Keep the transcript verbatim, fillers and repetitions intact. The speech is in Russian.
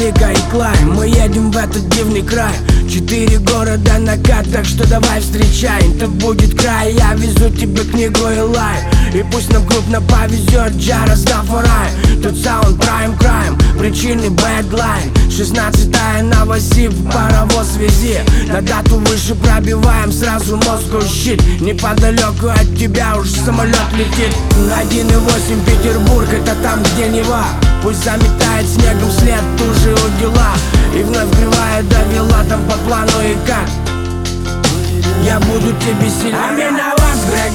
Лика и Клай. Мы едем в этот дивный край. Четыре города на кат, так что давай встречай. Это будет край, я везу тебе книгу и лай. И пусть нам крупно повезет, Джара Стафарай. Тут саунд прайм крайм, причины бэдлайн. Шестнадцатая Новосиб, паровоз вези. На дату выше пробиваем, сразу Москву щит. Неподалеку от тебя уж самолет летит. Один и восемь Петербург, это там, где Нева. Пусть заметает снегом след, тужи у дела. И вновь кривая довела там по плану и как. Я буду тебе сильнее. А меня вас, Грег